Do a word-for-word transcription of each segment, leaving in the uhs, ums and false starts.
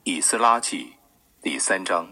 以斯拉记第三章。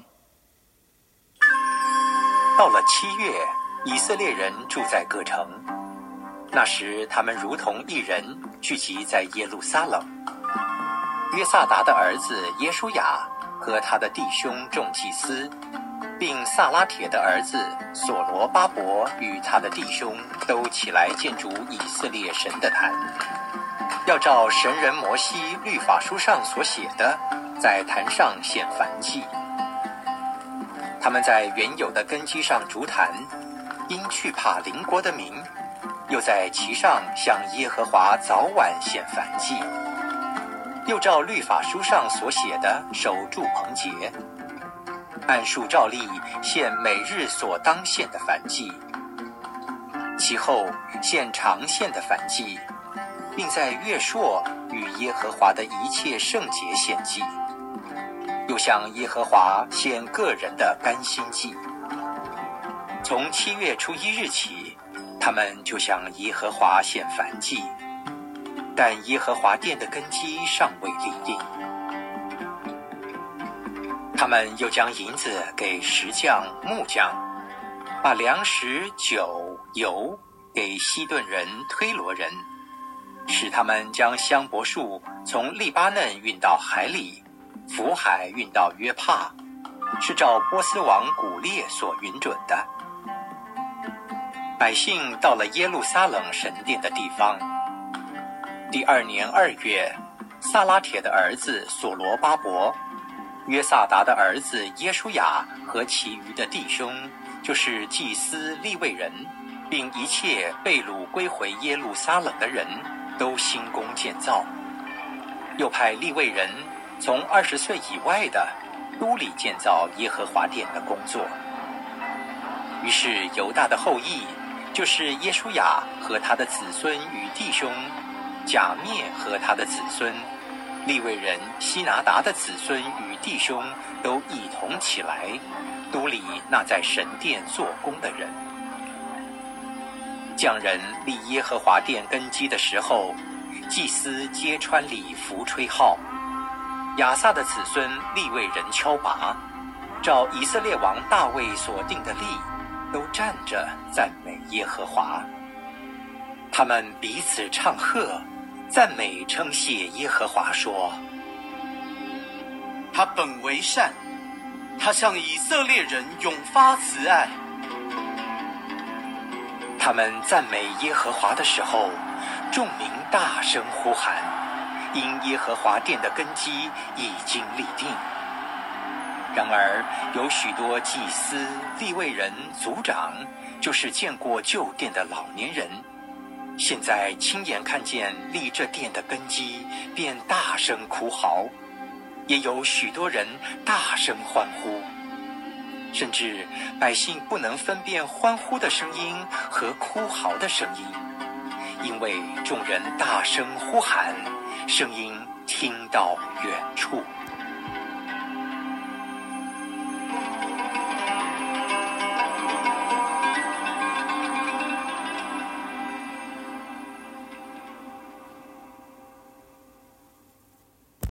到了七月，以色列人住在各城。那时他们如同一人，聚集在耶路撒冷。约萨达的儿子耶书亚和他的弟兄众祭司，并萨拉铁的儿子所罗巴伯与他的弟兄，都起来建筑以色列神的坛，要照神人摩西律法书上所写的，在坛上献燔祭。他们在原有的根基上筑坛，因惧怕邻国的民，又在其上向耶和华早晚献燔祭，又照律法书上所写的守住棚节，按数照例献每日所当献的燔祭，其后献常献的燔祭，并在月朔与耶和华的一切圣节献祭，又向耶和华献个人的甘心祭。从七月初一日起，他们就向耶和华献燔祭，但耶和华殿的根基尚未立定。他们又将银子给石匠、木匠，把粮食、酒、油给西顿人、推罗人，使他们将香柏树从利巴嫩运到海里，福海运到约帕，是照波斯王古列所允准的。百姓到了耶路撒冷神殿的地方。第二年二月，萨拉铁的儿子所罗巴伯、约萨达的儿子耶书亚和其余的弟兄，就是祭司利未人，并一切被掳归回耶路撒冷的人，都兴工建造。又派利未人从二十岁以外的都里建造耶和华殿的工作。于是犹大的后裔，就是耶书亚和他的子孙与弟兄，甲篾和他的子孙，利未人希拿达的子孙与弟兄，都一同起来，都理那在神殿做工的人。匠人立耶和华殿根基的时候，祭司皆穿礼服吹号，亚萨的子孙利未人敲拔，照以色列王大卫所定的例，都站着赞美耶和华。他们彼此唱和，赞美称谢耶和华，说： 他本为善，他向以色列人永发慈爱。 他们赞美耶和华的时候，众民大声呼喊，因耶和华殿的根基已经立定。然而有许多祭司、利未人、族长，就是见过旧殿的老年人，现在亲眼看见立这殿的根基，便大声哭嚎，也有许多人大声欢呼，甚至百姓不能分辨欢呼的声音和哭嚎的声音，因为众人大声呼喊，声音听到远处。